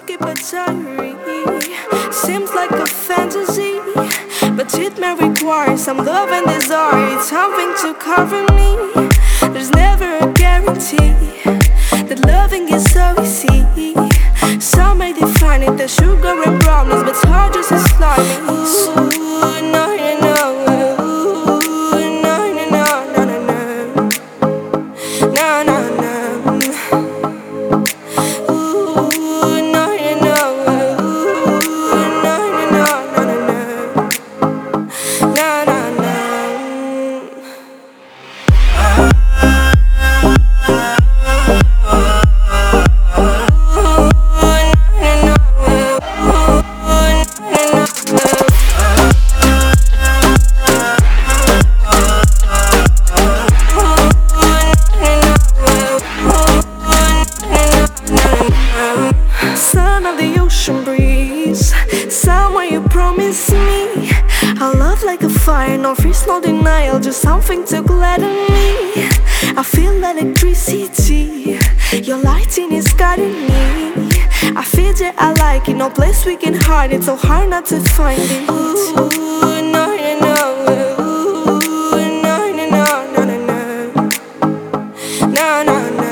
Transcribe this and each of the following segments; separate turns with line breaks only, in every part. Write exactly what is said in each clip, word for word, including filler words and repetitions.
keep a diary. Seems like a fantasy, but it may require some love and desire. It's something to cover me. There's never a guarantee that loving is so easy. Some may define it as sugar and brownies, but it's hard just as slimy. Ooh, no, no, no. Ooh, no, no, no, no, no, no. No, no, no. Son of the ocean breeze, somewhere you promised me a love like a fire, no fears, no denial, just something to gladden me. I feel electricity, your lighting is guiding me. I feel that I like it, no place we can hide it, so hard not to find it. Ooh, no, no, no. Ooh, no, no, no, no, no, no. No, no, no.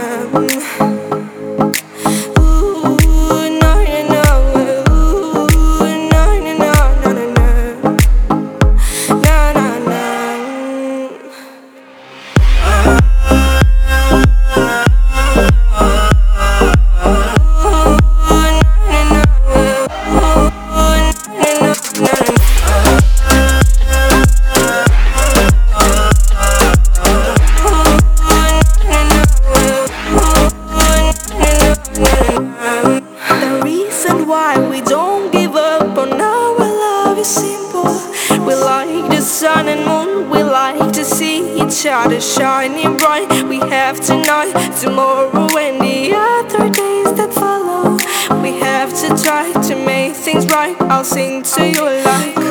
We like the sun and moon, we like to see each other shining bright. We have tonight, tomorrow and the other days that follow. We have to try to make things right. I'll sing to you like